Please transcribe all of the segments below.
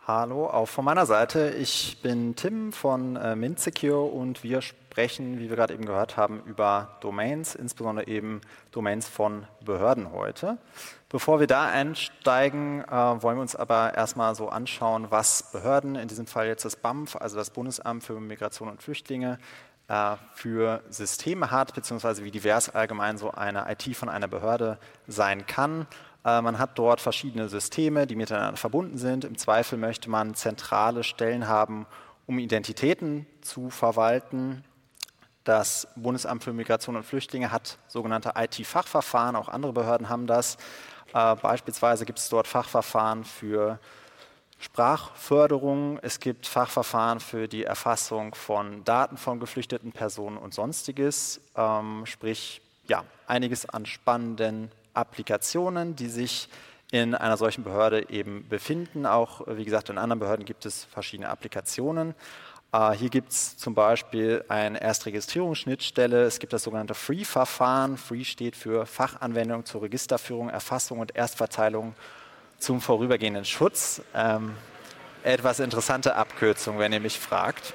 Hallo, auch von meiner Seite. Ich bin Tim von MintSecure und wir sprechen, wie wir gerade eben gehört haben, über Domains, insbesondere eben Domains von Behörden heute. Bevor wir da einsteigen, wollen wir uns aber erstmal so anschauen, was Behörden, in diesem Fall jetzt das BAMF, also das Bundesamt für Migration und Flüchtlinge, für Systeme hat, beziehungsweise wie divers allgemein so eine IT von einer Behörde sein kann. Man hat dort verschiedene Systeme, die miteinander verbunden sind. Im Zweifel möchte man zentrale Stellen haben, um Identitäten zu verwalten. Das Bundesamt für Migration und Flüchtlinge hat sogenannte IT-Fachverfahren, auch andere Behörden haben das. Beispielsweise gibt es dort Fachverfahren für Sprachförderung, es gibt Fachverfahren für die Erfassung von Daten von geflüchteten Personen und Sonstiges, sprich ja, einiges an spannenden Applikationen, die sich in einer solchen Behörde eben befinden. Auch, wie gesagt, in anderen Behörden gibt es verschiedene Applikationen. Hier gibt es zum Beispiel eine Erstregistrierungsschnittstelle. Es gibt das sogenannte FREE-Verfahren. FREE steht für Fachanwendung zur Registerführung, Erfassung und Erstverteilung zum vorübergehenden Schutz. Etwas interessante Abkürzung, wenn ihr mich fragt.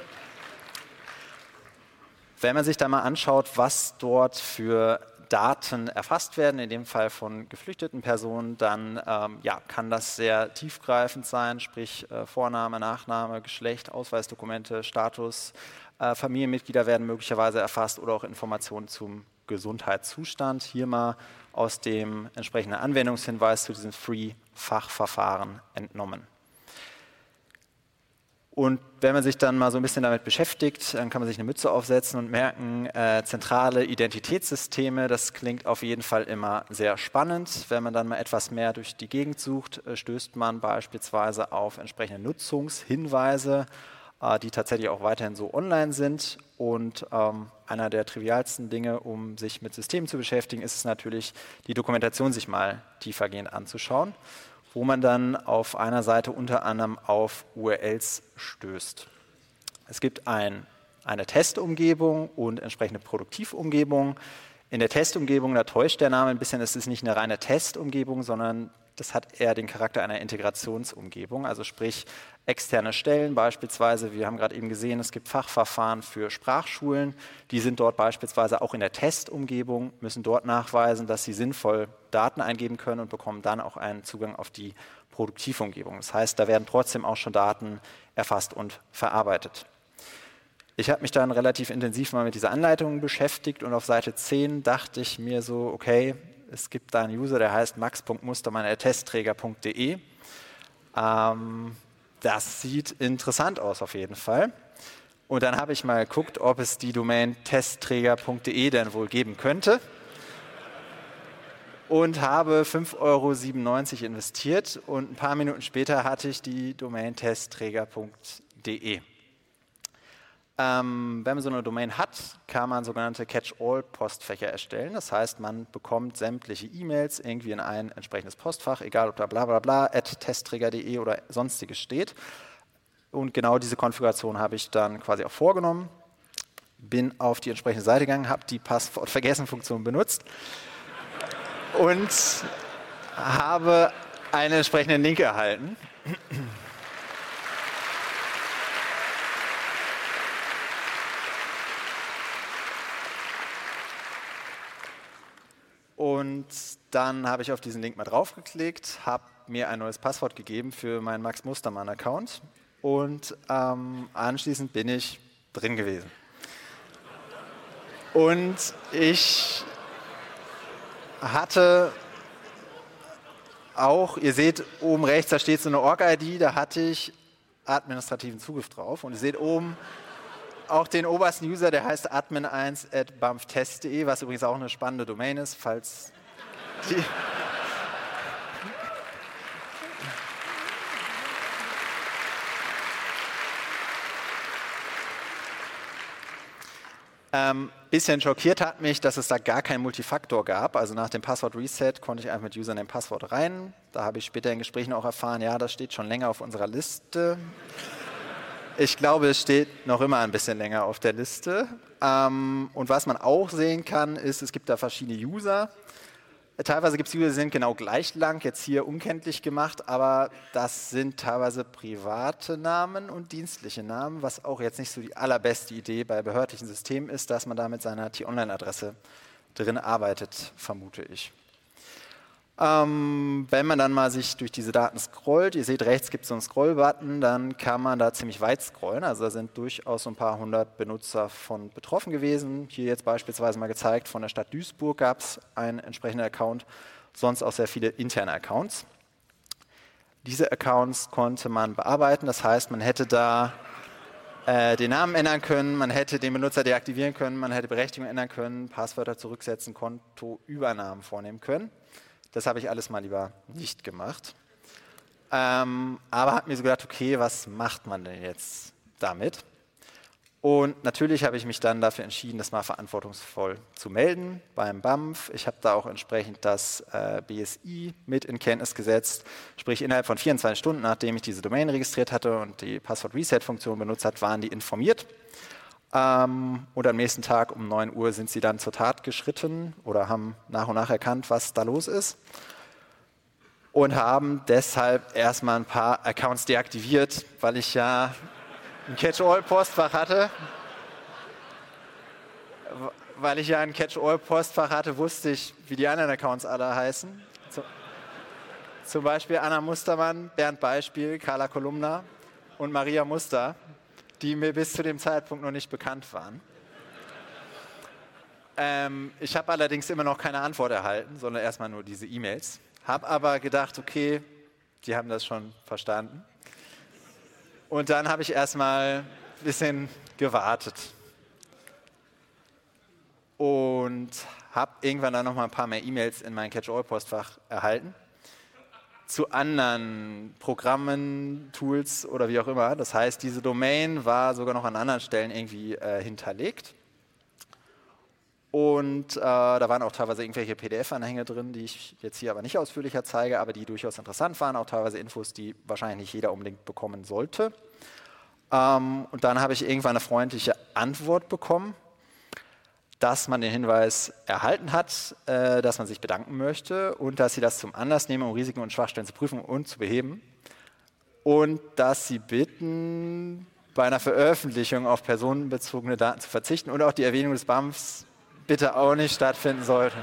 Wenn man sich da mal anschaut, was dort für Daten erfasst werden, in dem Fall von geflüchteten Personen, dann kann das sehr tiefgreifend sein, sprich Vorname, Nachname, Geschlecht, Ausweisdokumente, Status, Familienmitglieder werden möglicherweise erfasst oder auch Informationen zum Gesundheitszustand. Hier mal aus dem entsprechenden Anwendungshinweis zu diesem Free-Fachverfahren entnommen. Und wenn man sich dann mal so ein bisschen damit beschäftigt, dann kann man sich eine Mütze aufsetzen und merken, zentrale Identitätssysteme, das klingt auf jeden Fall immer sehr spannend. Wenn man dann mal etwas mehr durch die Gegend sucht, stößt man beispielsweise auf entsprechende Nutzungshinweise, die tatsächlich auch weiterhin so online sind. Und einer der trivialsten Dinge, um sich mit Systemen zu beschäftigen, ist es natürlich, die Dokumentation sich mal tiefergehend anzuschauen, wo man dann auf einer Seite unter anderem auf URLs stößt. Es gibt eine Testumgebung und entsprechende Produktivumgebung. In der Testumgebung, da täuscht der Name ein bisschen, es ist nicht eine reine Testumgebung, sondern das hat eher den Charakter einer Integrationsumgebung, also sprich externe Stellen beispielsweise. Wir haben gerade eben gesehen, es gibt Fachverfahren für Sprachschulen, die sind dort beispielsweise auch in der Testumgebung, müssen dort nachweisen, dass sie sinnvoll Daten eingeben können und bekommen dann auch einen Zugang auf die Produktivumgebung. Das heißt, da werden trotzdem auch schon Daten erfasst und verarbeitet. Ich habe mich dann relativ intensiv mal mit dieser Anleitung beschäftigt und auf Seite 10 dachte ich mir so, okay, es gibt da einen User, der heißt max.mustermann@testträger.de. Das sieht interessant aus auf jeden Fall. Und dann habe ich mal geguckt, ob es die Domain testträger.de denn wohl geben könnte. Und habe 5,97 € investiert und ein paar Minuten später hatte ich die Domain testträger.de. Wenn man so eine Domain hat, kann man sogenannte Catch-all-Postfächer erstellen. Das heißt, man bekommt sämtliche E-Mails irgendwie in ein entsprechendes Postfach, egal ob da blablabla, @testträger.de oder sonstiges steht. Und genau diese Konfiguration habe ich dann quasi auch vorgenommen. Bin auf die entsprechende Seite gegangen, habe die Passwort-Vergessen-Funktion benutzt und habe einen entsprechenden Link erhalten. Und dann habe ich auf diesen Link mal draufgeklickt, habe mir ein neues Passwort gegeben für meinen Max Mustermann-Account und anschließend bin ich drin gewesen. Und ich hatte auch, ihr seht oben rechts, da steht so eine Org-ID, da hatte ich administrativen Zugriff drauf und ihr seht oben auch den obersten User, der heißt admin1@bamftest.de, was übrigens auch eine spannende Domain ist, falls die bisschen schockiert hat mich, dass es da gar keinen Multifaktor gab. Also nach dem Passwort-Reset konnte ich einfach mit Username Passwort rein. Da habe ich später in Gesprächen auch erfahren, ja, das steht schon länger auf unserer Liste. Ich glaube, es steht noch immer ein bisschen länger auf der Liste. Und was man auch sehen kann, ist, es gibt da verschiedene User. Teilweise gibt es User, die sind genau gleich lang, jetzt hier unkenntlich gemacht, aber das sind teilweise private Namen und dienstliche Namen, was auch jetzt nicht so die allerbeste Idee bei behördlichen Systemen ist, dass man da mit seiner T-Online-Adresse drin arbeitet, vermute ich. Wenn man dann mal sich durch diese Daten scrollt, ihr seht rechts gibt es so einen Scroll-Button, dann kann man da ziemlich weit scrollen, also da sind durchaus so ein paar hundert Benutzer von betroffen gewesen. Hier jetzt beispielsweise mal gezeigt, von der Stadt Duisburg gab es einen entsprechenden Account, sonst auch sehr viele interne Accounts. Diese Accounts konnte man bearbeiten, das heißt, man hätte da den Namen ändern können, man hätte den Benutzer deaktivieren können, man hätte Berechtigungen ändern können, Passwörter zurücksetzen, Kontoübernahmen vornehmen können. Das habe ich alles mal lieber nicht gemacht. Aber habe mir so gedacht, okay, was macht man denn jetzt damit? Und natürlich habe ich mich dann dafür entschieden, das mal verantwortungsvoll zu melden beim BAMF. Ich habe da auch entsprechend das BSI mit in Kenntnis gesetzt. Sprich, innerhalb von 24 Stunden, nachdem ich diese Domain registriert hatte und die Passwort-Reset-Funktion benutzt hat, waren die informiert. Und am nächsten Tag um 9 Uhr sind sie dann zur Tat geschritten oder haben nach und nach erkannt, was da los ist. Und haben deshalb erstmal ein paar Accounts deaktiviert, weil ich ja ein Catch-all-Postfach hatte. Weil ich ja ein Catch-all-Postfach hatte, wusste ich, wie die anderen Accounts alle heißen. Zum Beispiel Anna Mustermann, Bernd Beispiel, Carla Kolumna und Maria Muster, die mir bis zu dem Zeitpunkt noch nicht bekannt waren. Ich habe allerdings immer noch keine Antwort erhalten, sondern erstmal nur diese E-Mails. Habe aber gedacht, okay, die haben das schon verstanden. Und dann habe ich erstmal ein bisschen gewartet. Und habe irgendwann dann noch mal ein paar mehr E-Mails in mein Catch-all-Postfach erhalten. Zu anderen Programmen, Tools oder wie auch immer. Das heißt, diese Domain war sogar noch an anderen Stellen irgendwie hinterlegt. Und da waren auch teilweise irgendwelche PDF-Anhänge drin, die ich jetzt hier aber nicht ausführlicher zeige, aber die durchaus interessant waren. Auch teilweise Infos, die wahrscheinlich nicht jeder unbedingt bekommen sollte. Und dann habe ich irgendwann eine freundliche Antwort bekommen, dass man den Hinweis erhalten hat, dass man sich bedanken möchte und dass sie das zum Anlass nehmen, um Risiken und Schwachstellen zu prüfen und zu beheben. Und dass sie bitten, bei einer Veröffentlichung auf personenbezogene Daten zu verzichten und auch die Erwähnung des BAMFs bitte auch nicht stattfinden sollte.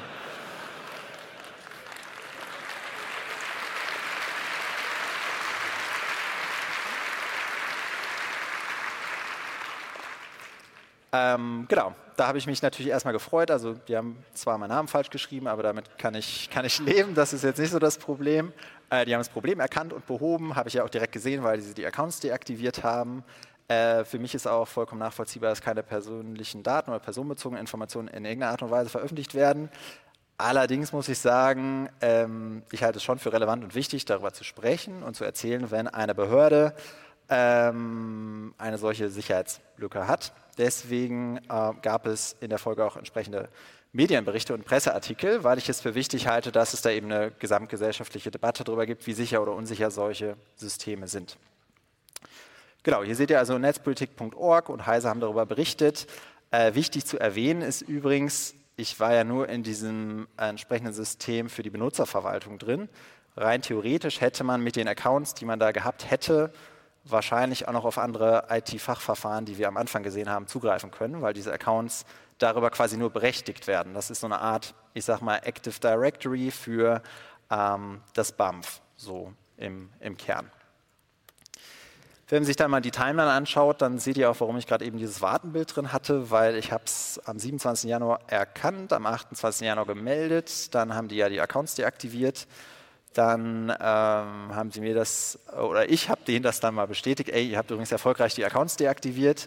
Genau, da habe ich mich natürlich erstmal gefreut. Also die haben zwar meinen Namen falsch geschrieben, aber damit kann ich leben. Das ist jetzt nicht so das Problem. Die haben das Problem erkannt und behoben, habe ich ja auch direkt gesehen, weil sie die Accounts deaktiviert haben. Für mich ist auch vollkommen nachvollziehbar, dass keine persönlichen Daten oder personenbezogene Informationen in irgendeiner Art und Weise veröffentlicht werden. Allerdings muss ich sagen, ich halte es schon für relevant und wichtig, darüber zu sprechen und zu erzählen, wenn eine Behörde eine solche Sicherheitslücke hat. Deswegen gab es in der Folge auch entsprechende Medienberichte und Presseartikel, weil ich es für wichtig halte, dass es da eben eine gesamtgesellschaftliche Debatte darüber gibt, wie sicher oder unsicher solche Systeme sind. Genau, hier seht ihr also netzpolitik.org und Heise haben darüber berichtet. Wichtig zu erwähnen ist übrigens, ich war ja nur in diesem entsprechenden System für die Benutzerverwaltung drin. Rein theoretisch hätte man mit den Accounts, die man da gehabt hätte, wahrscheinlich auch noch auf andere IT-Fachverfahren, die wir am Anfang gesehen haben, zugreifen können, weil diese Accounts darüber quasi nur berechtigt werden. Das ist so eine Art, ich sag mal, Active Directory für das BAMF, so im Kern. Wenn man sich dann mal die Timeline anschaut, dann seht ihr auch, warum ich gerade eben dieses Wartenbild drin hatte, weil ich habe es am 27. Januar erkannt, am 28. Januar gemeldet, dann haben die ja die Accounts deaktiviert. Dann haben sie mir das, oder ich habe denen das dann mal bestätigt, ihr habt übrigens erfolgreich die Accounts deaktiviert.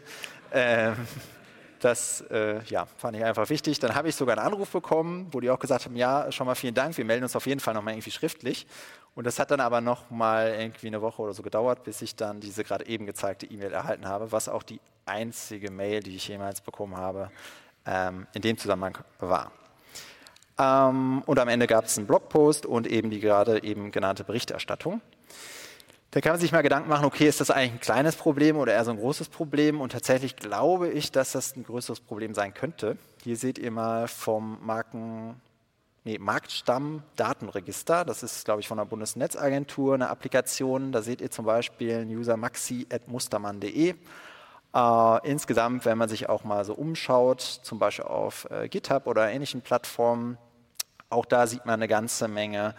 Das fand ich einfach wichtig. Dann habe ich sogar einen Anruf bekommen, wo die auch gesagt haben, ja, schon mal vielen Dank, wir melden uns auf jeden Fall nochmal irgendwie schriftlich. Und das hat dann aber nochmal irgendwie eine Woche oder so gedauert, bis ich dann diese gerade eben gezeigte E-Mail erhalten habe, was auch die einzige Mail, die ich jemals bekommen habe, in dem Zusammenhang war. Und am Ende gab es einen Blogpost und eben die gerade eben genannte Berichterstattung. Da kann man sich mal Gedanken machen, okay, ist das eigentlich ein kleines Problem oder eher so ein großes Problem? Und tatsächlich glaube ich, dass das ein größeres Problem sein könnte. Hier seht ihr mal vom Marktstamm-Datenregister. Das ist, glaube ich, von der Bundesnetzagentur eine Applikation. Da seht ihr zum Beispiel einen User maxi@mustermann.de. Insgesamt, wenn man sich auch mal so umschaut, zum Beispiel auf GitHub oder ähnlichen Plattformen, auch da sieht man eine ganze Menge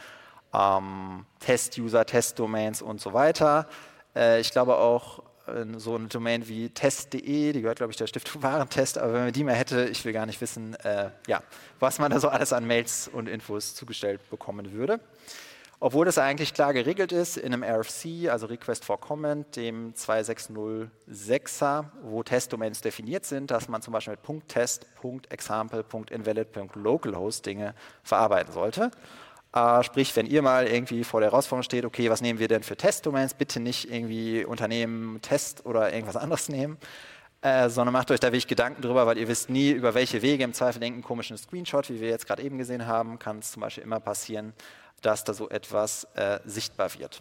Test-User, Test-Domains und so weiter. Ich glaube auch so eine Domain wie test.de, die gehört, glaube ich, der Stiftung Warentest, aber wenn man die mehr hätte, ich will gar nicht wissen, was man da so alles an Mails und Infos zugestellt bekommen würde. Obwohl das eigentlich klar geregelt ist in einem RFC, also Request for Comment, dem 2606er, wo Testdomains definiert sind, dass man zum Beispiel mit .test, .example, .invalid, .localhost Dinge verarbeiten sollte. Sprich, wenn ihr mal irgendwie vor der Herausforderung steht, okay, was nehmen wir denn für Testdomains, bitte nicht irgendwie Unternehmen Test oder irgendwas anderes nehmen, sondern macht euch da wirklich Gedanken drüber, weil ihr wisst nie, über welche Wege, im Zweifel irgendeinen komischen Screenshot, wie wir jetzt gerade eben gesehen haben, kann es zum Beispiel immer passieren, dass da so etwas sichtbar wird.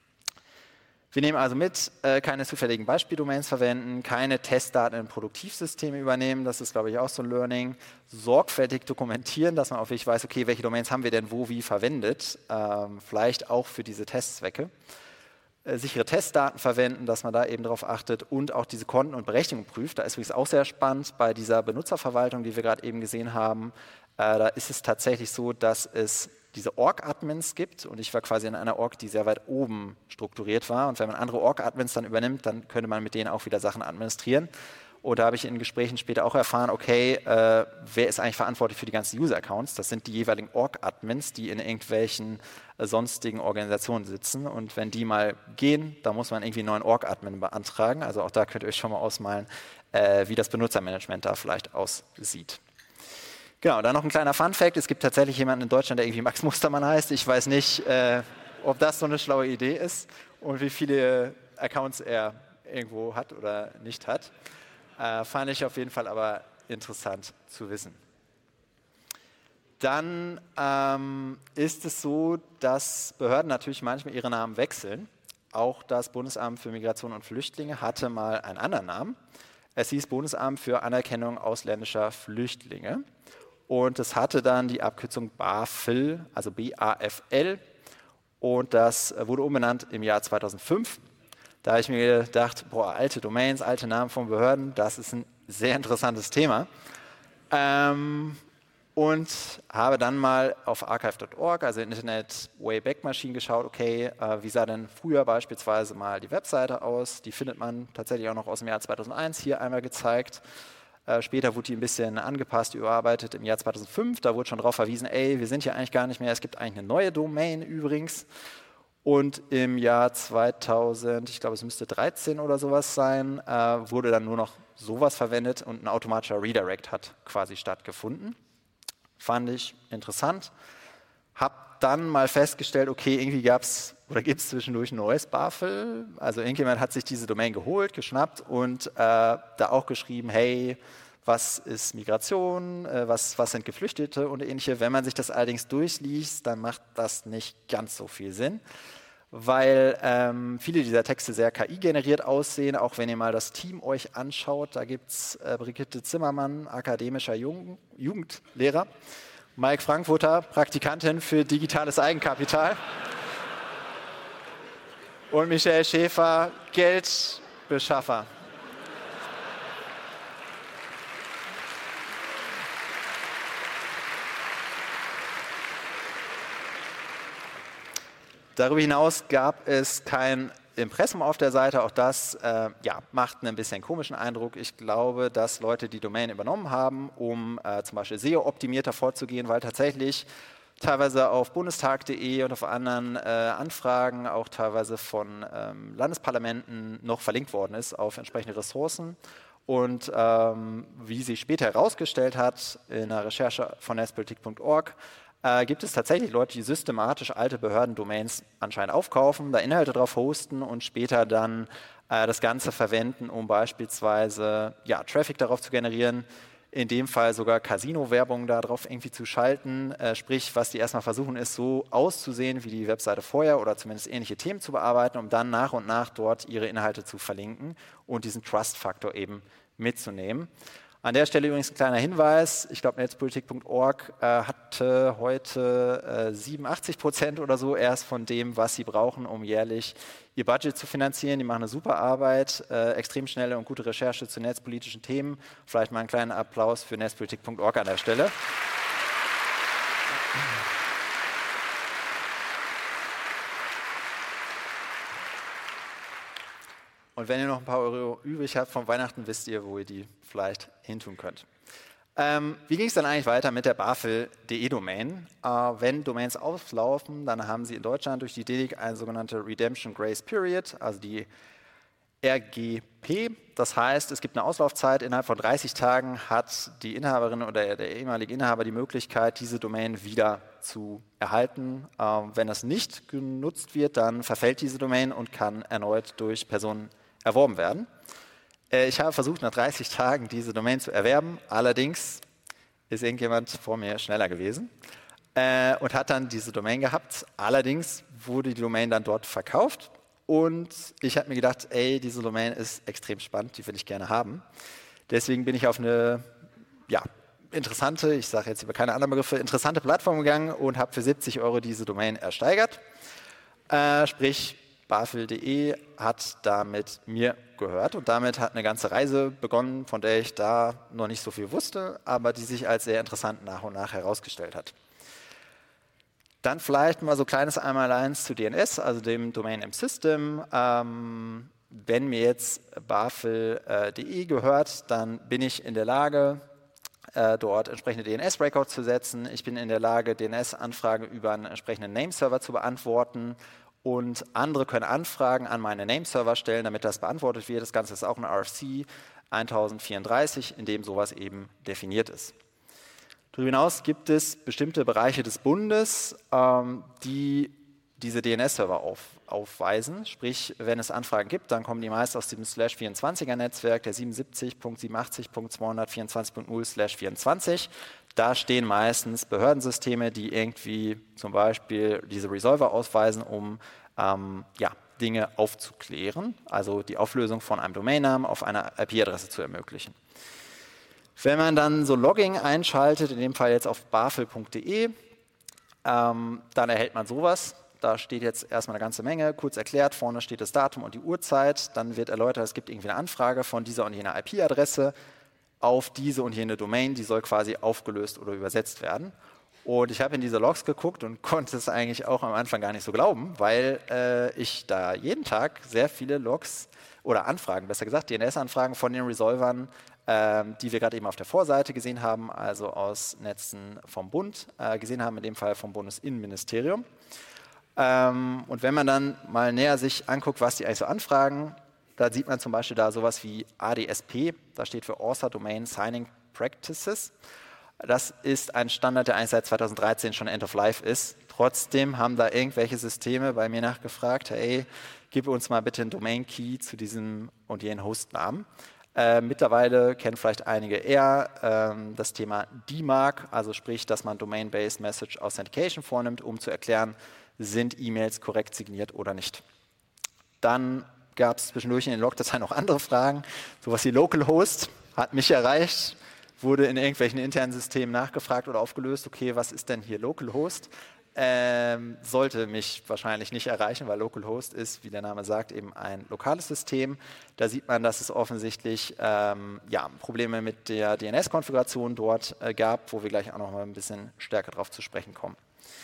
Wir nehmen also mit, keine zufälligen Beispieldomains verwenden, keine Testdaten in Produktivsysteme übernehmen, das ist, glaube ich, auch so ein Learning. Sorgfältig dokumentieren, dass man auch wirklich weiß, okay, welche Domains haben wir denn wo, wie verwendet, vielleicht auch für diese Testzwecke. Sichere Testdaten verwenden, dass man da eben darauf achtet und auch diese Konten und Berechtigungen prüft. Da ist übrigens auch sehr spannend bei dieser Benutzerverwaltung, die wir gerade eben gesehen haben. Da ist es tatsächlich so, dass es diese Org-Admins gibt und ich war quasi in einer Org, die sehr weit oben strukturiert war und wenn man andere Org-Admins dann übernimmt, dann könnte man mit denen auch wieder Sachen administrieren. Und da habe ich in Gesprächen später auch erfahren, okay, wer ist eigentlich verantwortlich für die ganzen User-Accounts? Das sind die jeweiligen Org-Admins, die in irgendwelchen sonstigen Organisationen sitzen. Und wenn die mal gehen, dann muss man irgendwie einen neuen Org-Admin beantragen. Also auch da könnt ihr euch schon mal ausmalen, wie das Benutzermanagement da vielleicht aussieht. Genau, dann noch ein kleiner Fun-Fact. Es gibt tatsächlich jemanden in Deutschland, der irgendwie Max Mustermann heißt. Ich weiß nicht, ob das so eine schlaue Idee ist und wie viele Accounts er irgendwo hat oder nicht hat. Fand ich auf jeden Fall aber interessant zu wissen. Dann ist es so, dass Behörden natürlich manchmal ihre Namen wechseln. Auch das Bundesamt für Migration und Flüchtlinge hatte mal einen anderen Namen. Es hieß Bundesamt für Anerkennung ausländischer Flüchtlinge. Und es hatte dann die Abkürzung BAFL, also BAFL. Und das wurde umbenannt im Jahr 2005. Da habe ich mir gedacht, boah, alte Domains, alte Namen von Behörden, das ist ein sehr interessantes Thema. Und habe dann mal auf archive.org, also Internet Wayback Machine, geschaut, okay, wie sah denn früher beispielsweise mal die Webseite aus? Die findet man tatsächlich auch noch aus dem Jahr 2001, hier einmal gezeigt. Später wurde die ein bisschen angepasst, überarbeitet im Jahr 2005. Da wurde schon darauf verwiesen, ey, wir sind hier eigentlich gar nicht mehr, es gibt eigentlich eine neue Domain übrigens. Und im Jahr 2000, ich glaube es müsste 13 oder sowas sein, wurde dann nur noch sowas verwendet und ein automatischer Redirect hat quasi stattgefunden. Fand ich interessant. Hab dann mal festgestellt, okay, irgendwie gab es oder gibt es zwischendurch ein neues BAFL. Also irgendjemand hat sich diese Domain geholt, geschnappt und da auch geschrieben, hey, was ist Migration, was sind Geflüchtete und ähnliche. Wenn man sich das allerdings durchliest, dann macht das nicht ganz so viel Sinn, weil viele dieser Texte sehr KI-generiert aussehen, auch wenn ihr mal das Team euch anschaut. Da gibt es Brigitte Zimmermann, akademischer Jugendlehrer, Mike Frankfurter, Praktikantin für digitales Eigenkapital und Michael Schäfer, Geldbeschaffer. Darüber hinaus gab es kein Impressum auf der Seite. Auch das macht einen bisschen komischen Eindruck. Ich glaube, dass Leute die Domain übernommen haben, um zum Beispiel SEO-optimierter vorzugehen, weil tatsächlich teilweise auf bundestag.de und auf anderen Anfragen, auch teilweise von Landesparlamenten noch verlinkt worden ist auf entsprechende Ressourcen. Und wie sich später herausgestellt hat, in einer Recherche von netzpolitik.org, gibt es tatsächlich Leute, die systematisch alte Behördendomains anscheinend aufkaufen, da Inhalte drauf hosten und später dann das Ganze verwenden, um beispielsweise Traffic darauf zu generieren, in dem Fall sogar Casino-Werbung darauf irgendwie zu schalten. Sprich, was die erstmal versuchen, ist so auszusehen wie die Webseite vorher oder zumindest ähnliche Themen zu bearbeiten, um dann nach und nach dort ihre Inhalte zu verlinken und diesen Trust-Faktor eben mitzunehmen. An der Stelle übrigens ein kleiner Hinweis. Ich glaube, netzpolitik.org hatte heute 87% oder so erst von dem, was sie brauchen, um jährlich ihr Budget zu finanzieren. Die machen eine super Arbeit, extrem schnelle und gute Recherche zu netzpolitischen Themen. Vielleicht mal einen kleinen Applaus für netzpolitik.org an der Stelle. Und wenn ihr noch ein paar Euro übrig habt von Weihnachten, wisst ihr, wo ihr die vielleicht hintun könnt. Wie ging es dann eigentlich weiter mit der BAFEL.de-Domain? Wenn Domains auflaufen, dann haben sie in Deutschland durch die DEDIC eine sogenannte Redemption Grace Period, also die RGP. Das heißt, es gibt eine Auslaufzeit. Innerhalb von 30 Tagen hat die Inhaberin oder der ehemalige Inhaber die Möglichkeit, diese Domain wieder zu erhalten. Wenn das nicht genutzt wird, dann verfällt diese Domain und kann erneut durch Personen erworben werden. Ich habe versucht, nach 30 Tagen diese Domain zu erwerben. Allerdings ist irgendjemand vor mir schneller gewesen und hat dann diese Domain gehabt. Allerdings wurde die Domain dann dort verkauft. Und ich habe mir gedacht, ey, diese Domain ist extrem spannend, die will ich gerne haben. Deswegen bin ich auf eine interessante, ich sage jetzt über keine anderen Begriffe, interessante Plattform gegangen und habe für 70 € diese Domain ersteigert. Sprich, BAFEL.de hat damit mir gehört und damit hat eine ganze Reise begonnen, von der ich da noch nicht so viel wusste, aber die sich als sehr interessant nach und nach herausgestellt hat. Dann vielleicht mal so kleines Einmaleins zu DNS, also dem Domain Name System. Wenn mir jetzt BAFEL.de gehört, dann bin ich in der Lage, dort entsprechende DNS-Records zu setzen. Ich bin in der Lage, DNS-Anfragen über einen entsprechenden Nameserver zu beantworten. Und andere können Anfragen an meine Nameserver stellen, damit das beantwortet wird. Das Ganze ist auch ein RFC 1034, in dem sowas eben definiert ist. Darüber hinaus gibt es bestimmte Bereiche des Bundes, die diese DNS-Server aufweisen. Sprich, wenn es Anfragen gibt, dann kommen die meist aus dem /24er-Netzwerk, der 77.87.224.0/24. Da stehen meistens Behördensysteme, die irgendwie zum Beispiel diese Resolver ausweisen, um Dinge aufzuklären, also die Auflösung von einem Domainnamen auf einer IP-Adresse zu ermöglichen. Wenn man dann so Logging einschaltet, in dem Fall jetzt auf bafel.de, dann erhält man sowas. Da steht jetzt erstmal eine ganze Menge, kurz erklärt, vorne steht das Datum und die Uhrzeit, dann wird erläutert, es gibt irgendwie eine Anfrage von dieser und jener IP-Adresse auf diese und jene Domain, die soll quasi aufgelöst oder übersetzt werden. Und ich habe in diese Logs geguckt und konnte es eigentlich auch am Anfang gar nicht so glauben, weil ich da jeden Tag sehr viele Logs oder Anfragen, besser gesagt DNS-Anfragen von den Resolvern, die wir gerade eben auf der Vorseite gesehen haben, also aus Netzen vom Bund, gesehen haben, in dem Fall vom Bundesinnenministerium. Und wenn man dann mal näher sich anguckt, was die eigentlich so anfragen, da sieht man zum Beispiel da sowas wie ADSP, das steht für Author Domain Signing Practices. Das ist ein Standard, der eigentlich seit 2013 schon End of Life ist. Trotzdem haben da irgendwelche Systeme bei mir nachgefragt, hey, gib uns mal bitte einen Domain Key zu diesem und jenen Hostnamen. Mittlerweile kennen vielleicht einige eher das Thema DMARC, also sprich, dass man Domain-Based Message Authentication vornimmt, um zu erklären, sind E-Mails korrekt signiert oder nicht. Dann gab es zwischendurch in den Logdateien noch andere Fragen, sowas wie Localhost hat mich erreicht, wurde in irgendwelchen internen Systemen nachgefragt oder aufgelöst, okay, was ist denn hier Localhost? Sollte mich wahrscheinlich nicht erreichen, weil Localhost ist, wie der Name sagt, eben ein lokales System. Da sieht man, dass es offensichtlich Probleme mit der DNS-Konfiguration dort gab, wo wir gleich auch noch mal ein bisschen stärker drauf zu sprechen kommen.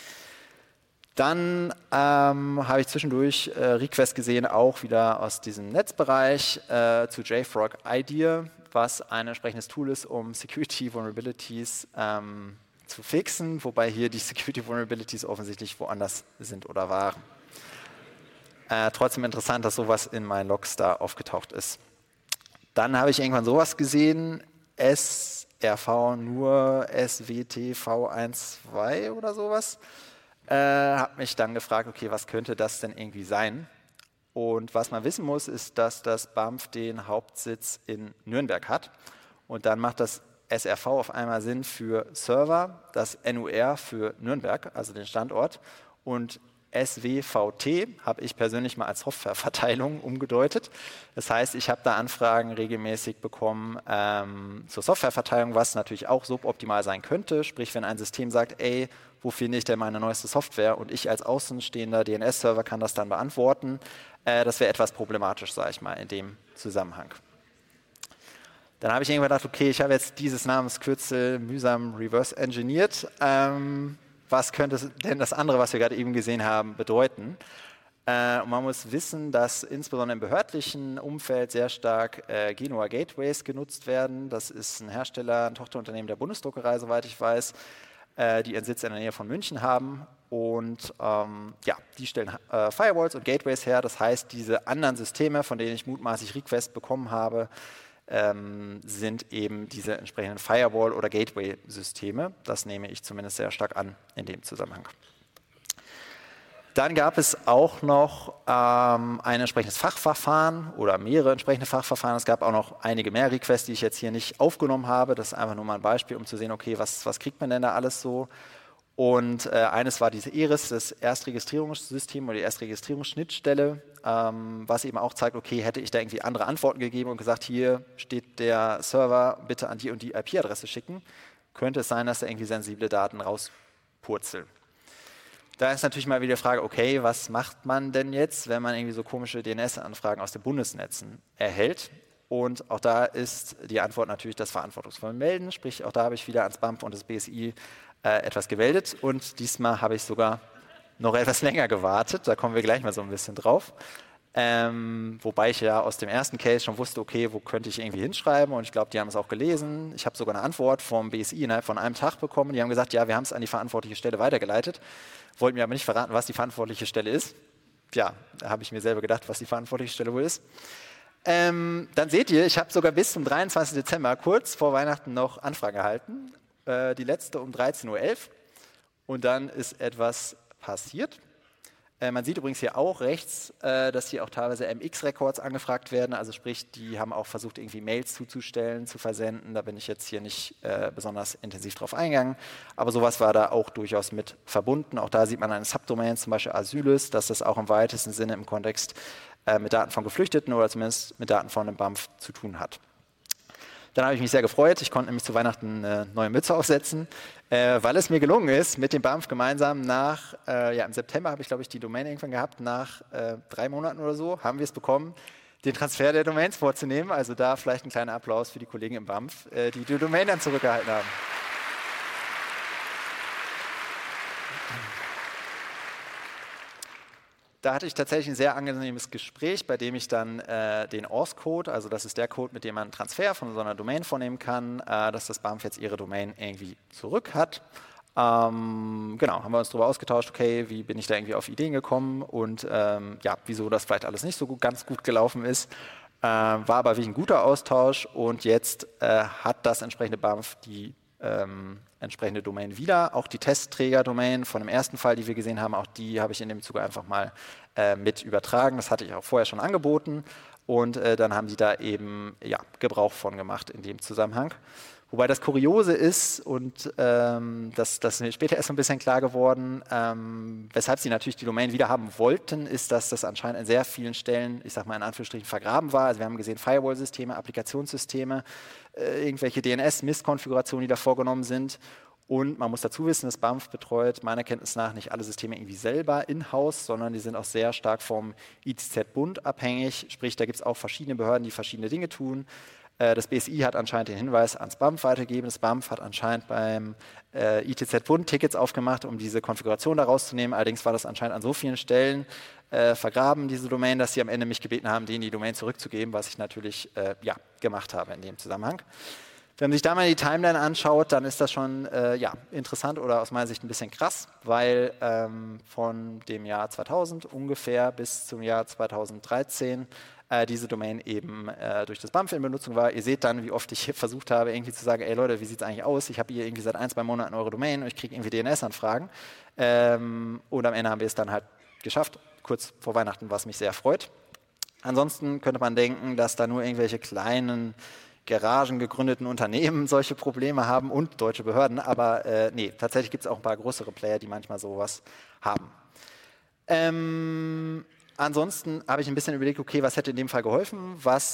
Dann habe ich zwischendurch Requests gesehen, auch wieder aus diesem Netzbereich zu JFrog IDEA, was ein entsprechendes Tool ist, um Security Vulnerabilities zu fixen, wobei hier die Security Vulnerabilities offensichtlich woanders sind oder waren. Trotzdem interessant, dass sowas in meinen Logs da aufgetaucht ist. Dann habe ich irgendwann sowas gesehen, SRV nur SWTV12 oder sowas. Habe mich dann gefragt, okay, was könnte das denn irgendwie sein? Und was man wissen muss, ist, dass das BAMF den Hauptsitz in Nürnberg hat. Und dann macht das SRV auf einmal Sinn für Server, das NUR für Nürnberg, also den Standort. Und SWVT habe ich persönlich mal als Softwareverteilung umgedeutet. Das heißt, ich habe da Anfragen regelmäßig bekommen zur Softwareverteilung, was natürlich auch suboptimal sein könnte. Sprich, wenn ein System sagt, ey, wo finde ich denn meine neueste Software? Und ich als außenstehender DNS-Server kann das dann beantworten. Das wäre etwas problematisch, sage ich mal, in dem Zusammenhang. Dann habe ich irgendwann gedacht, okay, ich habe jetzt dieses Namenskürzel mühsam reverse engineert. Was könnte denn das andere, was wir gerade eben gesehen haben, bedeuten? Und man muss wissen, dass insbesondere im behördlichen Umfeld sehr stark Genua Gateways genutzt werden. Das ist ein Hersteller, ein Tochterunternehmen der Bundesdruckerei, soweit ich weiß, die ihren Sitz in der Nähe von München haben. Und die stellen Firewalls und Gateways her. Das heißt, diese anderen Systeme, von denen ich mutmaßlich Requests bekommen habe, sind eben diese entsprechenden Firewall- oder Gateway-Systeme. Das nehme ich zumindest sehr stark an in dem Zusammenhang. Dann gab es auch noch ein entsprechendes Fachverfahren oder mehrere entsprechende Fachverfahren. Es gab auch noch einige mehr Requests, die ich jetzt hier nicht aufgenommen habe. Das ist einfach nur mal ein Beispiel, um zu sehen, okay, was kriegt man denn da alles so? Und eines war diese ERIS, das Erstregistrierungssystem oder die Erstregistrierungsschnittstelle, was eben auch zeigt, okay, hätte ich da irgendwie andere Antworten gegeben und gesagt, hier steht der Server, bitte an die und die IP-Adresse schicken, könnte es sein, dass da irgendwie sensible Daten rauspurzeln. Da ist natürlich mal wieder die Frage, okay, was macht man denn jetzt, wenn man irgendwie so komische DNS-Anfragen aus den Bundesnetzen erhält? Und auch da ist die Antwort natürlich das verantwortungsvolle Melden, sprich auch da habe ich wieder ans BAMF und das BSI etwas gemeldet und diesmal habe ich sogar noch etwas länger gewartet, da kommen wir gleich mal so ein bisschen drauf. Wobei ich ja aus dem ersten Case schon wusste, okay, wo könnte ich irgendwie hinschreiben und ich glaube, die haben es auch gelesen. Ich habe sogar eine Antwort vom BSI innerhalb von einem Tag bekommen. Die haben gesagt, ja, wir haben es an die verantwortliche Stelle weitergeleitet, wollten mir aber nicht verraten, was die verantwortliche Stelle ist. Ja, da habe ich mir selber gedacht, was die verantwortliche Stelle wohl ist. Dann seht ihr, ich habe sogar bis zum 23. Dezember, kurz vor Weihnachten, noch Anfrage erhalten. Die letzte um 13:11 Uhr und dann ist etwas passiert. Man sieht übrigens hier auch rechts, dass hier auch teilweise MX-Records angefragt werden, also sprich, die haben auch versucht, irgendwie Mails zuzustellen, zu versenden. Da bin ich jetzt hier nicht besonders intensiv drauf eingegangen, aber sowas war da auch durchaus mit verbunden. Auch da sieht man eine Subdomain, zum Beispiel Asylis, dass das auch im weitesten Sinne im Kontext mit Daten von Geflüchteten oder zumindest mit Daten von einem BAMF zu tun hat. Dann habe ich mich sehr gefreut. Ich konnte nämlich zu Weihnachten eine neue Mütze aufsetzen, weil es mir gelungen ist, mit dem BAMF gemeinsam im September habe ich, glaube ich, die Domain irgendwann gehabt, nach 3 Monaten oder so, haben wir es bekommen, den Transfer der Domains vorzunehmen. Also da vielleicht ein kleiner Applaus für die Kollegen im BAMF, die die Domain dann zurückgehalten haben. Da hatte ich tatsächlich ein sehr angenehmes Gespräch, bei dem ich dann den Auth-Code, also das ist der Code, mit dem man einen Transfer von so einer Domain vornehmen kann, dass das BAMF jetzt ihre Domain irgendwie zurück hat. Haben wir uns darüber ausgetauscht, okay, wie bin ich da irgendwie auf Ideen gekommen und wieso das vielleicht alles nicht so ganz gut gelaufen ist. War aber wirklich ein guter Austausch und jetzt hat das entsprechende BAMF die entsprechende Domain wieder. Auch die Testträger-Domain von dem ersten Fall, die wir gesehen haben, auch die habe ich in dem Zuge einfach mal mit übertragen. Das hatte ich auch vorher schon angeboten und dann haben die da eben Gebrauch von gemacht in dem Zusammenhang. Wobei das Kuriose ist, und das ist mir später erst ein bisschen klar geworden, weshalb sie natürlich die Domain wieder haben wollten, ist, dass das anscheinend an sehr vielen Stellen, ich sage mal in Anführungsstrichen, vergraben war. Also wir haben gesehen Firewall-Systeme, Applikationssysteme, irgendwelche DNS-Misskonfigurationen, die da vorgenommen sind. Und man muss dazu wissen, das BAMF betreut meiner Kenntnis nach nicht alle Systeme irgendwie selber in-house, sondern die sind auch sehr stark vom ITZ-Bund abhängig. Sprich, da gibt es auch verschiedene Behörden, die verschiedene Dinge tun. Das BSI hat anscheinend den Hinweis ans BAMF weitergegeben. Das BAMF hat anscheinend beim ITZ-Bund Tickets aufgemacht, um diese Konfiguration da rauszunehmen. Allerdings war das anscheinend an so vielen Stellen vergraben, diese Domain, dass sie am Ende mich gebeten haben, denen die Domain zurückzugeben, was ich natürlich gemacht habe in dem Zusammenhang. Wenn man sich da mal die Timeline anschaut, dann ist das schon interessant oder aus meiner Sicht ein bisschen krass, weil von dem Jahr 2000 ungefähr bis zum Jahr 2013 diese Domain eben durch das BAMF in Benutzung war. Ihr seht dann, wie oft ich versucht habe, irgendwie zu sagen, ey Leute, wie sieht es eigentlich aus? Ich habe hier irgendwie seit 1-2 Monaten eure Domain und ich kriege irgendwie DNS-Anfragen. Und am Ende haben wir es dann halt geschafft, kurz vor Weihnachten, was mich sehr freut. Ansonsten könnte man denken, dass da nur irgendwelche kleinen Garagen gegründeten Unternehmen solche Probleme haben und deutsche Behörden, aber nee, tatsächlich gibt es auch ein paar größere Player, die manchmal sowas haben. Ansonsten habe ich ein bisschen überlegt, okay, was hätte in dem Fall geholfen,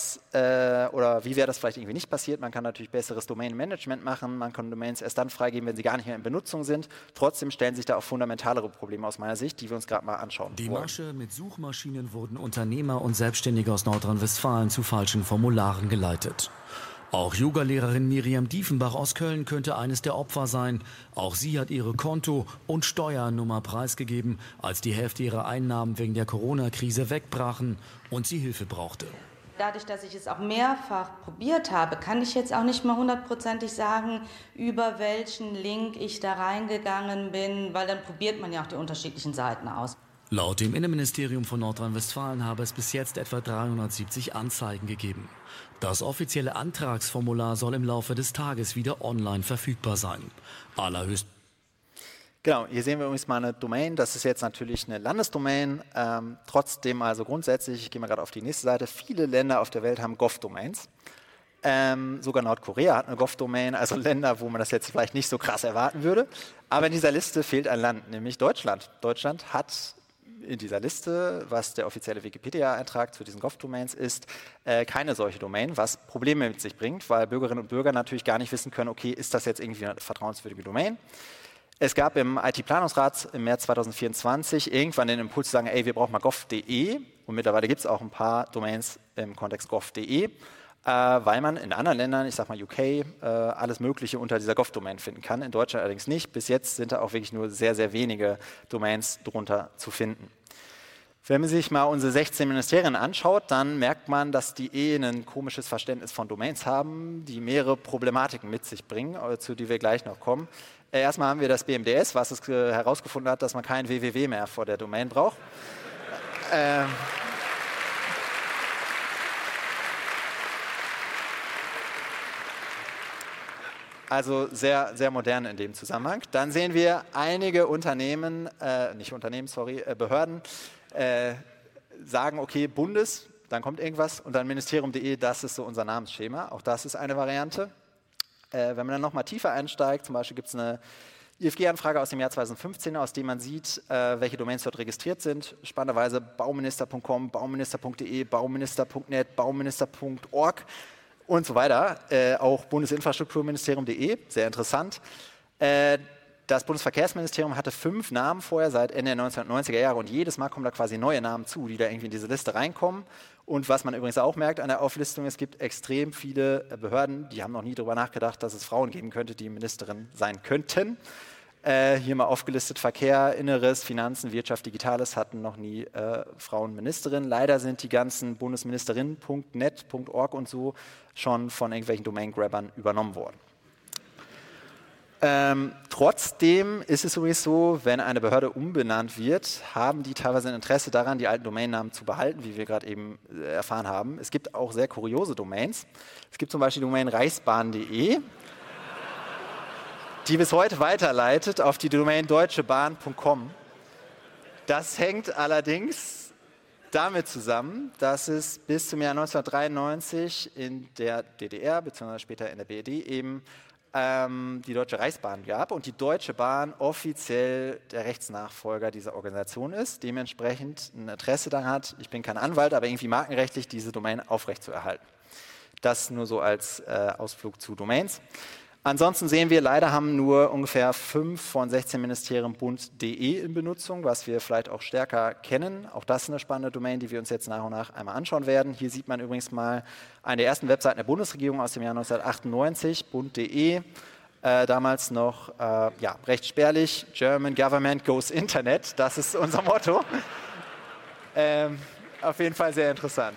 oder wie wäre das vielleicht irgendwie nicht passiert. Man kann natürlich besseres Domain-Management machen, man kann Domains erst dann freigeben, wenn sie gar nicht mehr in Benutzung sind. Trotzdem stellen sich da auch fundamentalere Probleme aus meiner Sicht, die wir uns gerade mal anschauen wollen. Die Masche mit Suchmaschinen wurden Unternehmer und Selbstständige aus Nordrhein-Westfalen zu falschen Formularen geleitet. Auch Yogalehrerin Miriam Diefenbach aus Köln könnte eines der Opfer sein. Auch sie hat ihre Konto- und Steuernummer preisgegeben, als die Hälfte ihrer Einnahmen wegen der Corona-Krise wegbrachen und sie Hilfe brauchte. Dadurch, dass ich es auch mehrfach probiert habe, kann ich jetzt auch nicht mal hundertprozentig sagen, über welchen Link ich da reingegangen bin, weil dann probiert man ja auch die unterschiedlichen Seiten aus. Laut dem Innenministerium von Nordrhein-Westfalen habe es bis jetzt etwa 370 Anzeigen gegeben. Das offizielle Antragsformular soll im Laufe des Tages wieder online verfügbar sein. Allerhöchst. Genau, hier sehen wir übrigens mal eine Domain. Das ist jetzt natürlich eine Landesdomain. Trotzdem also grundsätzlich, ich gehe mal gerade auf die nächste Seite, viele Länder auf der Welt haben Gov-Domains. Sogar Nordkorea hat eine Gov-Domain, also Länder, wo man das jetzt vielleicht nicht so krass erwarten würde. Aber in dieser Liste fehlt ein Land, nämlich Deutschland. Deutschland hat in dieser Liste, was der offizielle Wikipedia-Eintrag zu diesen Gov-Domains ist, keine solche Domain, was Probleme mit sich bringt, weil Bürgerinnen und Bürger natürlich gar nicht wissen können, okay, ist das jetzt irgendwie eine vertrauenswürdige Domain? Es gab im IT-Planungsrat im März 2024 irgendwann den Impuls zu sagen, ey, wir brauchen mal gov.de, und mittlerweile gibt es auch ein paar Domains im Kontext gov.de, weil man in anderen Ländern, ich sag mal UK, alles Mögliche unter dieser Gov-Domain finden kann. In Deutschland allerdings nicht. Bis jetzt sind da auch wirklich nur sehr, sehr wenige Domains drunter zu finden. Wenn man sich mal unsere 16 Ministerien anschaut, dann merkt man, dass die ein komisches Verständnis von Domains haben, die mehrere Problematiken mit sich bringen, zu die wir gleich noch kommen. Erstmal haben wir das BMDS, was es herausgefunden hat, dass man kein www mehr vor der Domain braucht. Also sehr, sehr modern in dem Zusammenhang. Dann sehen wir einige Behörden sagen, okay, Bundes, dann kommt irgendwas und dann Ministerium.de, das ist so unser Namensschema. Auch das ist eine Variante. Wenn man dann nochmal tiefer einsteigt, zum Beispiel gibt es eine IFG-Anfrage aus dem Jahr 2015, aus dem man sieht, welche Domains dort registriert sind. Spannenderweise bauminister.com, bauminister.de, bauminister.net, bauminister.org. Und so weiter, auch Bundesinfrastrukturministerium.de, sehr interessant. Das Bundesverkehrsministerium hatte 5 Namen vorher seit Ende der 1990er Jahre und jedes Mal kommen da quasi neue Namen zu, die da irgendwie in diese Liste reinkommen. Und was man übrigens auch merkt an der Auflistung, es gibt extrem viele Behörden, die haben noch nie darüber nachgedacht, dass es Frauen geben könnte, die Ministerin sein könnten. Hier mal aufgelistet: Verkehr, Inneres, Finanzen, Wirtschaft, Digitales hatten noch nie Frauenministerin. Leider sind die ganzen Bundesministerinnen.net, .org und so schon von irgendwelchen Domain-Grabbern übernommen worden. Trotzdem ist es übrigens so, wenn eine Behörde umbenannt wird, haben die teilweise ein Interesse daran, die alten Domainnamen zu behalten, wie wir gerade eben erfahren haben. Es gibt auch sehr kuriose Domains. Es gibt zum Beispiel die Domain reichsbahn.de, die bis heute weiterleitet auf die Domain deutschebahn.com. Das hängt allerdings damit zusammen, dass es bis zum Jahr 1993 in der DDR bzw. später in der BRD eben die Deutsche Reichsbahn gab und die Deutsche Bahn offiziell der Rechtsnachfolger dieser Organisation ist, dementsprechend ein Interesse daran hat, ich bin kein Anwalt, aber irgendwie markenrechtlich diese Domain aufrechtzuerhalten. Das nur so als Ausflug zu Domains. Ansonsten sehen wir, leider haben nur ungefähr 5 von 16 Ministerien Bund.de in Benutzung, was wir vielleicht auch stärker kennen. Auch das ist eine spannende Domain, die wir uns jetzt nach und nach einmal anschauen werden. Hier sieht man übrigens mal eine der ersten Webseiten der Bundesregierung aus dem Jahr 1998, Bund.de. Damals noch recht spärlich, German Government Goes Internet, das ist unser Motto. Auf jeden Fall sehr interessant.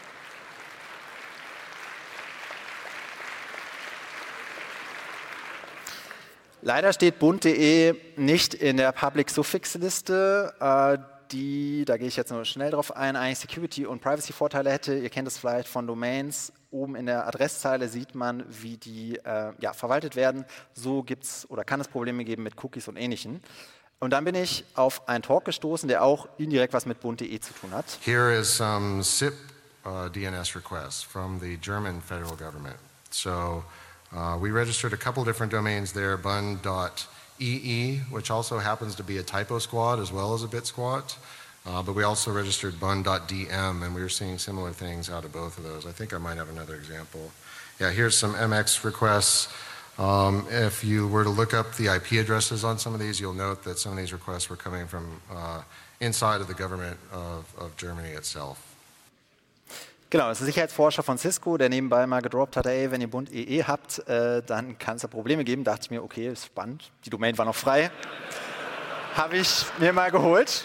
Leider steht Bund.de nicht in der Public Suffix Liste, die, da gehe ich jetzt nur schnell drauf ein, eigentlich Security- und Privacy-Vorteile hätte. Ihr kennt es vielleicht von Domains. Oben in der Adresszeile sieht man, wie die verwaltet werden. So gibt's oder kann es Probleme geben mit Cookies und Ähnlichem. Und dann bin ich auf einen Talk gestoßen, der auch indirekt was mit Bund.de zu tun hat. Here is some SIP DNS requests from the German federal government. So we registered a couple different domains there, bun.ee, which also happens to be a typo squad as well as a bit squat. But we also registered bun.dm, and we were seeing similar things out of both of those. I think I might have another example. Yeah, here's some MX requests. If you were to look up the IP addresses on some of these, you'll note that some of these requests were coming from inside of the government of Germany itself. Genau, das ist ein Sicherheitsforscher von Cisco, der nebenbei mal gedroppt hat, ey, wenn ihr Bund EE habt, dann kann es da Probleme geben. Dachte ich mir, okay, ist spannend, die Domain war noch frei. Habe ich mir mal geholt.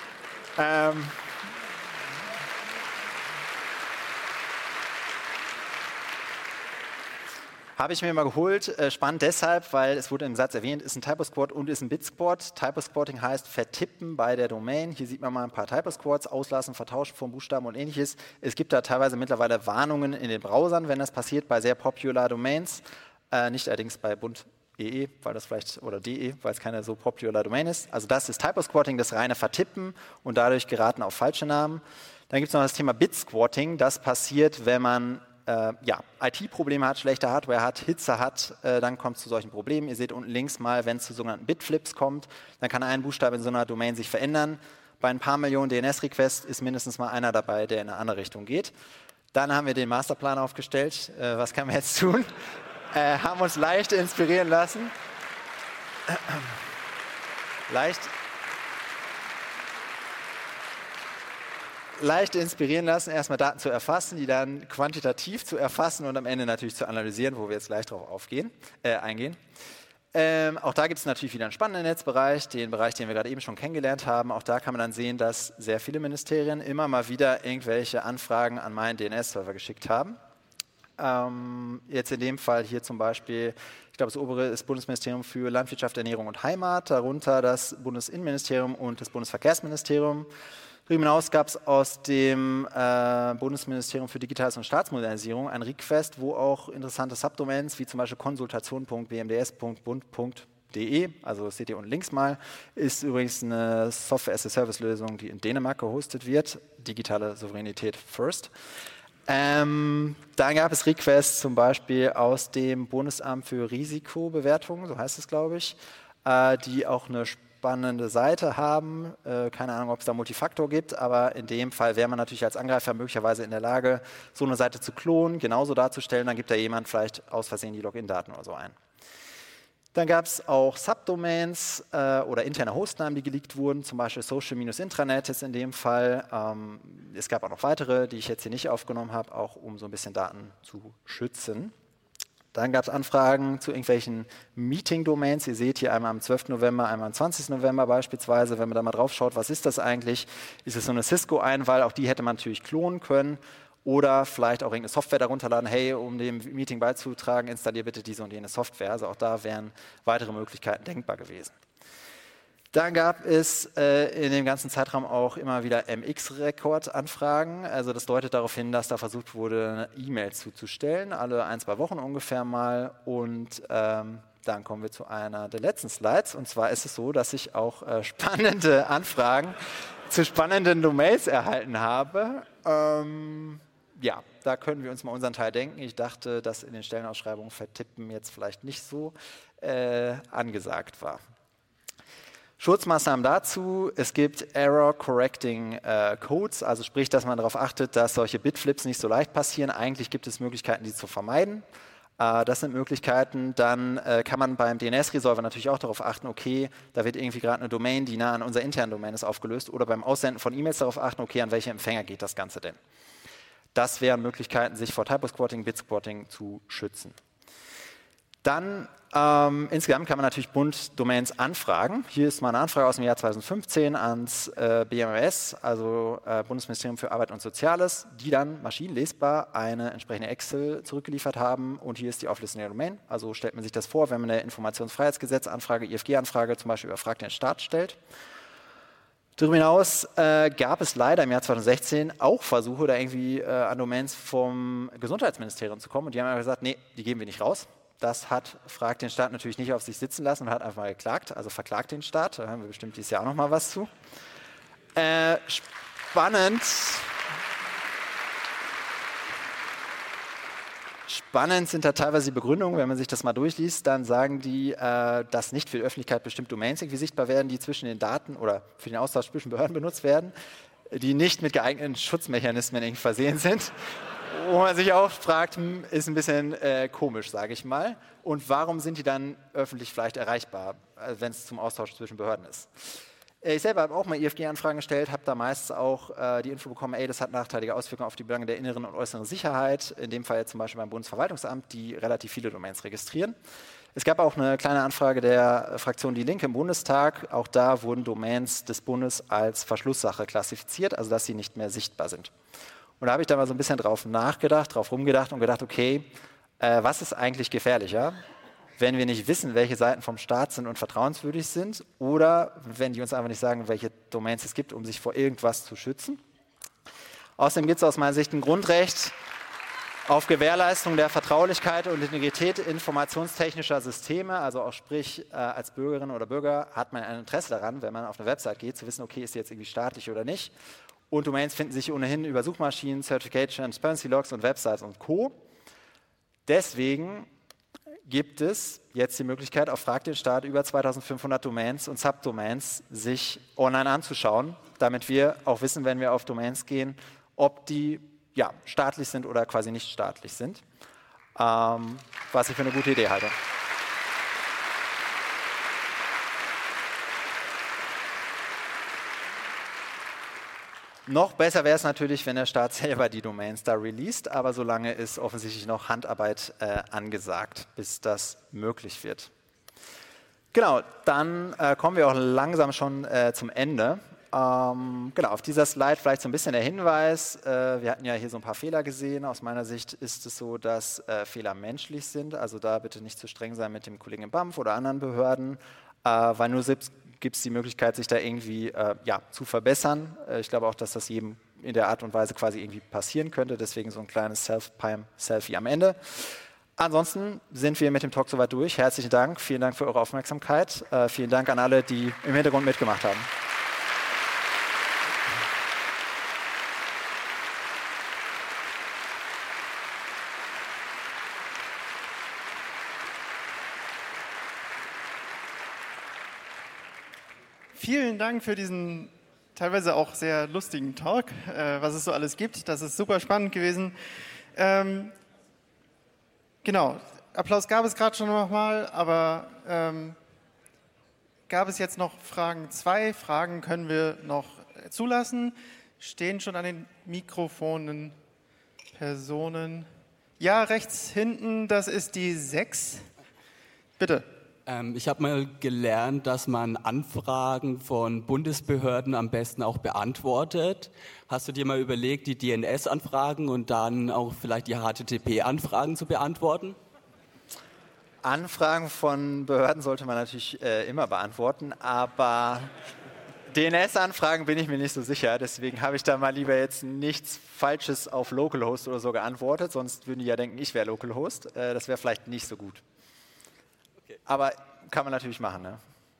Habe ich mir mal geholt, spannend deshalb, weil es wurde im Satz erwähnt, ist ein Typosquat und ist ein Bitsquat. Typosquatting heißt vertippen bei der Domain. Hier sieht man mal ein paar Typosquats, auslassen, vertauschen von Buchstaben und ähnliches. Es gibt da teilweise mittlerweile Warnungen in den Browsern, wenn das passiert, bei sehr popular Domains. Nicht allerdings bei Bund EE, weil das vielleicht, oder DE, weil es keine so popular Domain ist. Also das ist Typosquatting, das reine Vertippen und dadurch geraten auf falsche Namen. Dann gibt es noch das Thema Bitsquatting. Das passiert, wenn man IT-Probleme hat, schlechte Hardware hat, Hitze hat, dann kommt es zu solchen Problemen. Ihr seht unten links mal, wenn es zu sogenannten Bitflips kommt, dann kann ein Buchstabe in so einer Domain sich verändern. Bei ein paar Millionen DNS-Requests ist mindestens mal einer dabei, der in eine andere Richtung geht. Dann haben wir den Masterplan aufgestellt. Was kann man jetzt tun? Haben uns leicht inspirieren lassen. Leicht inspirieren lassen, erstmal Daten zu erfassen, die dann quantitativ zu erfassen und am Ende natürlich zu analysieren, wo wir jetzt gleich drauf eingehen. Auch da gibt es natürlich wieder einen spannenden Netzbereich, den Bereich, den wir gerade eben schon kennengelernt haben. Auch da kann man dann sehen, dass sehr viele Ministerien immer mal wieder irgendwelche Anfragen an meinen DNS-Server geschickt haben. Jetzt in dem Fall hier zum Beispiel, ich glaube das obere ist Bundesministerium für Landwirtschaft, Ernährung und Heimat, darunter das Bundesinnenministerium und das Bundesverkehrsministerium. Darüber hinaus gab es aus dem Bundesministerium für Digitales und Staatsmodernisierung ein Request, wo auch interessante Subdomains wie zum Beispiel konsultation.bmds.bund.de, also das seht ihr unten links mal, ist übrigens eine Software-as-a-Service-Lösung, die in Dänemark gehostet wird, digitale Souveränität first. Dann gab es Requests zum Beispiel aus dem Bundesamt für Risikobewertung, so heißt es glaube ich, die auch eine spannende Seite haben. Keine Ahnung, ob es da Multifaktor gibt, aber in dem Fall wäre man natürlich als Angreifer möglicherweise in der Lage, so eine Seite zu klonen, genauso darzustellen, dann gibt da jemand vielleicht aus Versehen die Login-Daten oder so ein. Dann gab es auch Subdomains oder interne Hostnamen, die geleakt wurden, zum Beispiel Social-Intranet ist in dem Fall. Es gab auch noch weitere, die ich jetzt hier nicht aufgenommen habe, auch um so ein bisschen Daten zu schützen. Dann gab es Anfragen zu irgendwelchen Meeting-Domains. Ihr seht hier einmal am 12. November, einmal am 20. November beispielsweise. Wenn man da mal drauf schaut, was ist das eigentlich? Ist es so eine Cisco-Einwahl? Auch die hätte man natürlich klonen können. Oder vielleicht auch irgendeine Software darunter laden. Hey, um dem Meeting beizutragen, installier bitte diese und jene Software. Also auch da wären weitere Möglichkeiten denkbar gewesen. Dann gab es in dem ganzen Zeitraum auch immer wieder MX-Record-Anfragen. Also das deutet darauf hin, dass da versucht wurde, eine E-Mail zuzustellen, alle 1-2 Wochen ungefähr mal. Und dann kommen wir zu einer der letzten Slides. Und zwar ist es so, dass ich auch spannende Anfragen zu spannenden Domains erhalten habe. Ja, da können wir uns mal unseren Teil denken. Ich dachte, dass in den Stellenausschreibungen Vertippen jetzt vielleicht nicht so angesagt war. Schutzmaßnahmen dazu, es gibt Error-Correcting Codes, also sprich, dass man darauf achtet, dass solche Bitflips nicht so leicht passieren. Eigentlich gibt es Möglichkeiten, die zu vermeiden. Das sind Möglichkeiten. Dann kann man beim DNS-Resolver natürlich auch darauf achten, okay, da wird irgendwie gerade eine Domain, die nah an unserer internen Domain ist, aufgelöst. Oder beim Aussenden von E-Mails darauf achten, okay, an welche Empfänger geht das Ganze denn? Das wären Möglichkeiten, sich vor Typosquatting, Bitsquatting zu schützen. Dann insgesamt kann man natürlich Bund-Domains anfragen. Hier ist mal eine Anfrage aus dem Jahr 2015 ans BMS, also Bundesministerium für Arbeit und Soziales, die dann maschinenlesbar eine entsprechende Excel zurückgeliefert haben. Und hier ist die Auflistung der Domain. Also stellt man sich das vor, wenn man eine Informationsfreiheitsgesetz-Anfrage, IFG-Anfrage zum Beispiel über Frag den Staat stellt. Darüber hinaus gab es leider im Jahr 2016 auch Versuche, da irgendwie an Domains vom Gesundheitsministerium zu kommen. Und die haben gesagt, nee, die geben wir nicht raus. Das hat Frag den Staat natürlich nicht auf sich sitzen lassen und hat einfach mal geklagt, also verklagt den Staat. Da haben wir bestimmt dieses Jahr auch noch mal was zu. Spannend. Spannend sind da teilweise die Begründungen, wenn man sich das mal durchliest, dann sagen die, dass nicht für die Öffentlichkeit bestimmte Domains irgendwie sichtbar werden, die zwischen den Daten oder für den Austausch zwischen Behörden benutzt werden, die nicht mit geeigneten Schutzmechanismen irgendwie versehen sind. Wo man sich auch fragt, ist ein bisschen komisch, sage ich mal. Und warum sind die dann öffentlich vielleicht erreichbar, wenn es zum Austausch zwischen Behörden ist? Ich selber habe auch mal IFG-Anfragen gestellt, habe da meist auch die Info bekommen, das hat nachteilige Auswirkungen auf die Belange der inneren und äußeren Sicherheit, in dem Fall jetzt zum Beispiel beim Bundesverwaltungsamt, die relativ viele Domains registrieren. Es gab auch eine kleine Anfrage der Fraktion Die Linke im Bundestag, auch da wurden Domains des Bundes als Verschlusssache klassifiziert, also dass sie nicht mehr sichtbar sind. Und da habe ich da mal so ein bisschen drauf nachgedacht, drauf rumgedacht und gedacht, okay, was ist eigentlich gefährlicher? Wenn wir nicht wissen, welche Seiten vom Staat sind und vertrauenswürdig sind oder wenn die uns einfach nicht sagen, welche Domains es gibt, um sich vor irgendwas zu schützen. Außerdem gibt es aus meiner Sicht ein Grundrecht auf Gewährleistung der Vertraulichkeit und Integrität informationstechnischer Systeme, also auch sprich, als Bürgerin oder Bürger hat man ein Interesse daran, wenn man auf eine Website geht, zu wissen, okay, ist die jetzt irgendwie staatlich oder nicht. Und Domains finden sich ohnehin über Suchmaschinen, Certification, Transparency Logs und Websites und Co. Deswegen gibt es jetzt die Möglichkeit, auf Frag den Staat über 2500 Domains und Subdomains sich online anzuschauen, damit wir auch wissen, wenn wir auf Domains gehen, ob die staatlich sind oder quasi nicht staatlich sind, was ich für eine gute Idee halte. Noch besser wäre es natürlich, wenn der Staat selber die Domains da released, aber solange ist offensichtlich noch Handarbeit angesagt, bis das möglich wird. Genau, dann kommen wir auch langsam schon zum Ende. Genau, auf dieser Slide vielleicht so ein bisschen der Hinweis. Wir hatten ja hier so ein paar Fehler gesehen. Aus meiner Sicht ist es so, dass Fehler menschlich sind. Also da bitte nicht zu streng sein mit dem Kollegen im BAMF oder anderen Behörden, weil nur gibt es die Möglichkeit, sich da irgendwie zu verbessern. Ich glaube auch, dass das jedem in der Art und Weise quasi irgendwie passieren könnte. Deswegen so ein kleines Self-Selfie am Ende. Ansonsten sind wir mit dem Talk soweit durch. Herzlichen Dank. Vielen Dank für eure Aufmerksamkeit. Vielen Dank an alle, die im Hintergrund mitgemacht haben. Vielen Dank für diesen teilweise auch sehr lustigen Talk, was es so alles gibt. Das ist super spannend gewesen. Genau, Applaus gab es gerade schon nochmal, aber gab es jetzt noch Fragen? 2 Fragen können wir noch zulassen. Stehen schon an den Mikrofonen Personen? Ja, rechts hinten, das ist die 6. Bitte. Ich habe mal gelernt, dass man Anfragen von Bundesbehörden am besten auch beantwortet. Hast du dir mal überlegt, die DNS-Anfragen und dann auch vielleicht die HTTP-Anfragen zu beantworten? Anfragen von Behörden sollte man natürlich immer beantworten, aber DNS-Anfragen bin ich mir nicht so sicher. Deswegen habe ich da mal lieber jetzt nichts Falsches auf Localhost oder so geantwortet, sonst würden die ja denken, ich wäre Localhost. Das wäre vielleicht nicht so gut. Aber kann man natürlich machen, ne?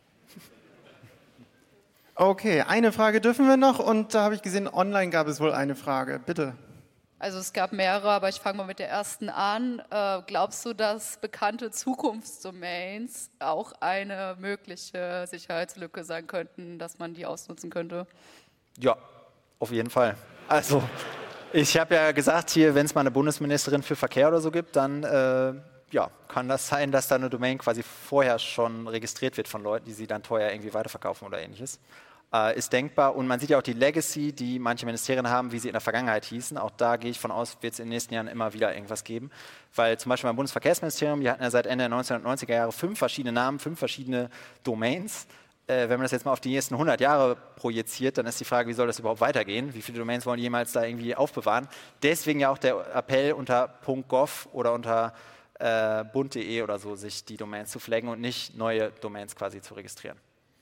Okay, eine Frage dürfen wir noch und da habe ich gesehen, online gab es wohl eine Frage. Bitte. Also es gab mehrere, aber ich fange mal mit der ersten an. Glaubst du, dass bekannte Zukunftsdomains auch eine mögliche Sicherheitslücke sein könnten, dass man die ausnutzen könnte? Ja, auf jeden Fall. Also ich habe ja gesagt, hier, wenn es mal eine Bundesministerin für Verkehr oder so gibt, dann kann das sein, dass da eine Domain quasi vorher schon registriert wird von Leuten, die sie dann teuer irgendwie weiterverkaufen oder ähnliches. Ist denkbar. Und man sieht ja auch die Legacy, die manche Ministerien haben, wie sie in der Vergangenheit hießen. Auch da gehe ich von aus, wird es in den nächsten Jahren immer wieder irgendwas geben. Weil zum Beispiel beim Bundesverkehrsministerium, die hatten ja seit Ende der 1990er Jahre 5 verschiedene Namen, 5 verschiedene Domains. Wenn man das jetzt mal auf die nächsten 100 Jahre projiziert, dann ist die Frage, wie soll das überhaupt weitergehen? Wie viele Domains wollen die jemals da irgendwie aufbewahren? Deswegen ja auch der Appell unter .gov oder unter bund.de oder so, sich die Domains zu flaggen und nicht neue Domains quasi zu registrieren.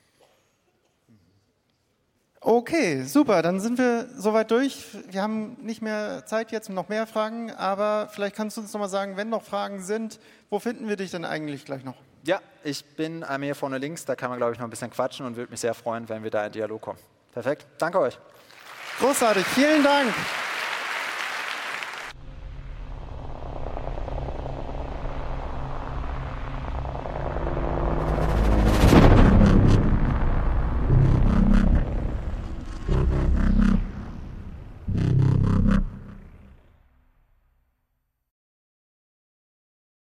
Okay, super, dann sind wir soweit durch. Wir haben nicht mehr Zeit jetzt, noch mehr Fragen, aber vielleicht kannst du uns noch mal sagen, wenn noch Fragen sind, wo finden wir dich denn eigentlich gleich noch? Ja, ich bin einmal hier vorne links, da kann man, glaube ich, noch ein bisschen quatschen und würde mich sehr freuen, wenn wir da in Dialog kommen. Perfekt, danke euch. Großartig, vielen Dank.